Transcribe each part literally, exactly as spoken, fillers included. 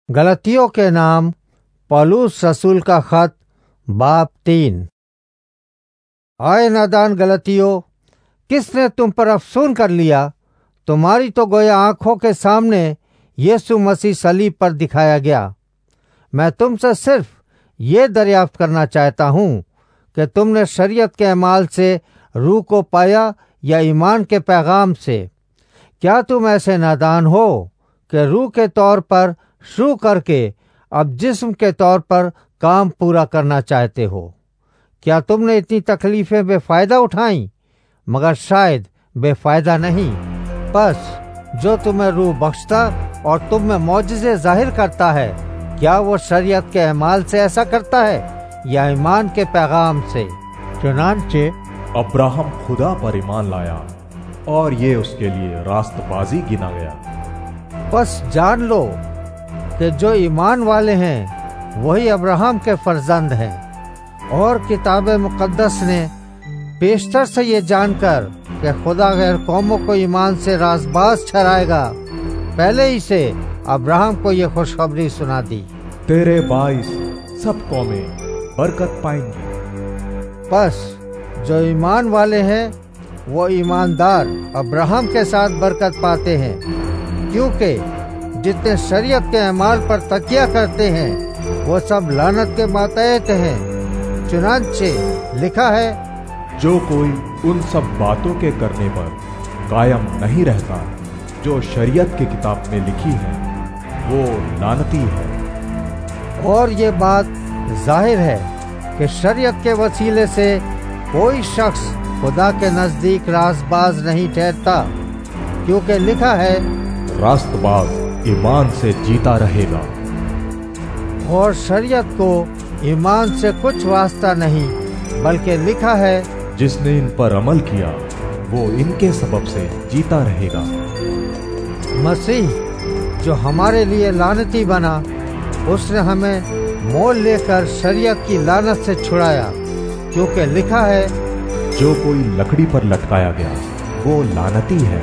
गलतियों के नाम पौलुस रसूल का खत बाब तीन। आए नादान गलतियों, किसने तुम पर अफसून कर लिया? तुम्हारी तो गोया आंखों के सामने यीशु मसीह सलीब पर दिखाया गया। मैं तुमसे सिर्फ ये दरियाफ्त करना चाहता हूँ कि तुमने शरीयत के अमाल से रूह को पाया या ईमान के पैगाम से। क्या तुम ऐसे नादान हो कि रूह के तौर पर शुरू करके अब जिस्म के तौर पर काम पूरा करना चाहते हो? क्या तुमने इतनी तकलीफें बेफायदा उठाई? मगर शायद बेफायदा नहीं। बस जो तुम्हें रूह बख्शता और तुम में मौजिज़े जाहिर करता है, क्या वो शरीयत के अमाल से ऐसा करता है या ईमान के पैगाम से? चुनांचे अब्राहम खुदा पर ईमान लाया और ये उसके लिए रास्तबाजी गिना गया। बस जान लो कि जो ईमान वाले हैं वही अब्राहम के फर्जंद हैं। और किताब मुकद्दस ने पेशतर से ये जानकर कि खुदा गैर कौमों को ईमान से राजबाज ठहराएगा, पहले ही से अब्राहम को ये खुशखबरी सुना दी। तेरे बाइस सब कौमें बरकत पाएंगी। बस जो ईमान वाले हैं वो ईमानदार अब्राहम के साथ बरकत पाते हैं, क्योंकि जितने शरीयत के अमाल पर तकिया करते हैं वो सब लानत के मातहत हैं। चुनांचे लिखा है, जो कोई उन सब बातों के करने पर कायम नहीं रहता जो शरीयत की किताब में लिखी है, वो लानती है। और ये बात जाहिर है कि शरीयत के वसीले से कोई शख्स खुदा के नजदीक रास्तबाज नहीं ठहरता, क्योंकि लिखा है, रास्तबाज ईमान से जीता रहेगा। और शरीयत को ईमान से कुछ वास्ता नहीं, बल्कि लिखा है, जिसने इन पर अमल किया वो इनके सबब से जीता रहेगा। मसीह जो हमारे लिए लानती बना, उसने हमें मोल लेकर शरीयत की लानत से छुड़ाया, क्योंकि लिखा है, जो कोई लकड़ी पर लटकाया गया वो लानती है,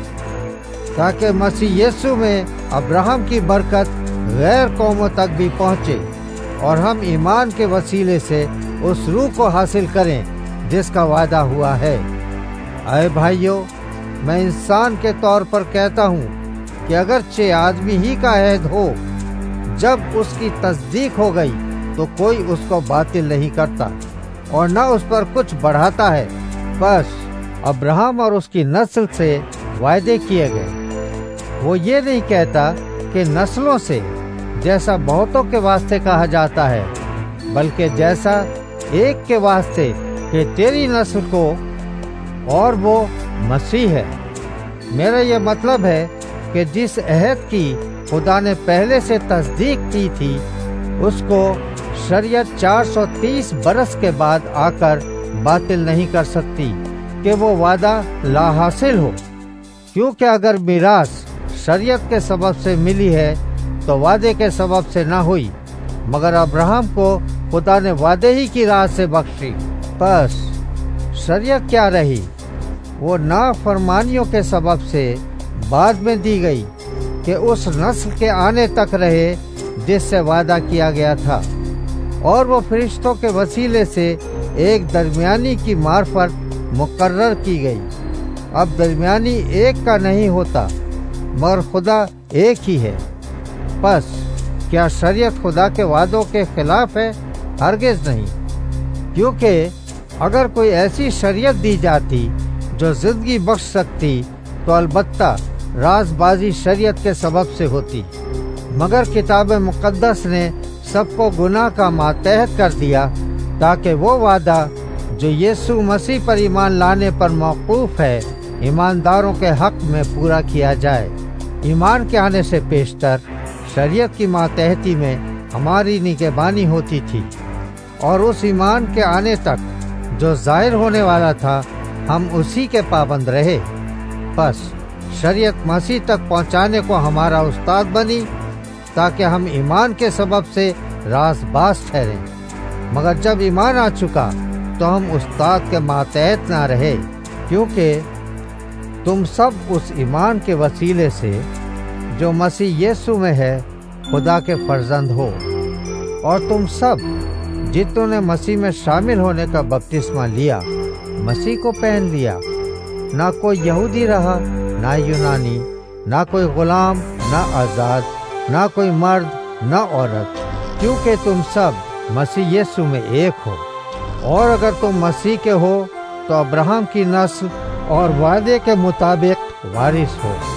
ताकि मसीह यीशु में अब्राहम की बरकत गैर कौमों तक भी पहुँचे और हम ईमान के वसीले से उस रूह को हासिल करें जिसका वादा हुआ है। अय भाइयों, मैं इंसान के तौर पर कहता हूँ कि अगरचे आदमी ही का अहद हो, जब उसकी तस्दीक हो गई तो कोई उसको बातिल नहीं करता और न उस पर कुछ बढ़ाता है। बस अब्राहम और उसकी नस्ल से वायदे किए गए। वो ये नहीं कहता कि नस्लों से, जैसा बहुतों के वास्ते कहा जाता है, बल्कि जैसा एक के वास्ते कि तेरी नस्ल को, और वो मसीह है। मेरा ये मतलब है कि जिस अहद की खुदा ने पहले से तस्दीक की थी, उसको शरीयत चार सौ तीस बरस के बाद आकर बातिल नहीं कर सकती कि वो वादा लाहासिल हो। क्योंकि अगर मिरास शरीयत के सबब से मिली है तो वादे के सबब से ना हुई, मगर अब्राहम को खुदा ने वादे ही की राह से बख्शी। बस शरीयत क्या रही, वो नाफरमानियों के सबब से बाद में दी गई कि उस नस्ल के आने तक रहे जिससे वादा किया गया था। और वो फरिश्तों के वसीले से एक दरमियानी की मार्फत मुकर्रर की गई। अब दरमियानी एक का नहीं होता, मगर खुदा एक ही है। बस क्या शरीयत खुदा के वादों के खिलाफ है? हरगिज नहीं, क्योंकि अगर कोई ऐसी शरीयत दी जाती जो जिंदगी बख्श सकती तो अलबत्ता राजबाजी शरीयत के सबब से होती। मगर किताब मुकद्दस ने सबको गुनाह का मातहत कर दिया, ताकि वो वादा जो यीशु मसीह पर ईमान लाने पर मौकूफ है, ईमानदारों के हक में पूरा किया जाए। ईमान के आने से पेशतर शरीयत की मातहती में हमारी निगहबानी होती थी, और उस ईमान के आने तक जो जाहिर होने वाला था, हम उसी के पाबंद रहे। बस शरीयत मसीह तक पहुंचाने को हमारा उस्ताद बनी, ताकि हम ईमान के सबब से राजबाज ठहरें। मगर जब ईमान आ चुका तो हम उस्ताद के मातहत ना रहे, क्योंकि तुम सब उस ईमान के वसीले से जो मसीह यीशु में है खुदा के फर्जंद हो। और तुम सब जितनों ने मसीह में शामिल होने का बपतिस्मा लिया, मसीह को पहन लिया। ना कोई यहूदी रहा, ना यूनानी, ना कोई गुलाम, ना आजाद, ना कोई मर्द, ना औरत, क्योंकि तुम सब मसीह यीशु में एक हो। और अगर तुम मसीह के हो तो अब्राहम की नस्ल और वादे के मुताबिक वारिस हो।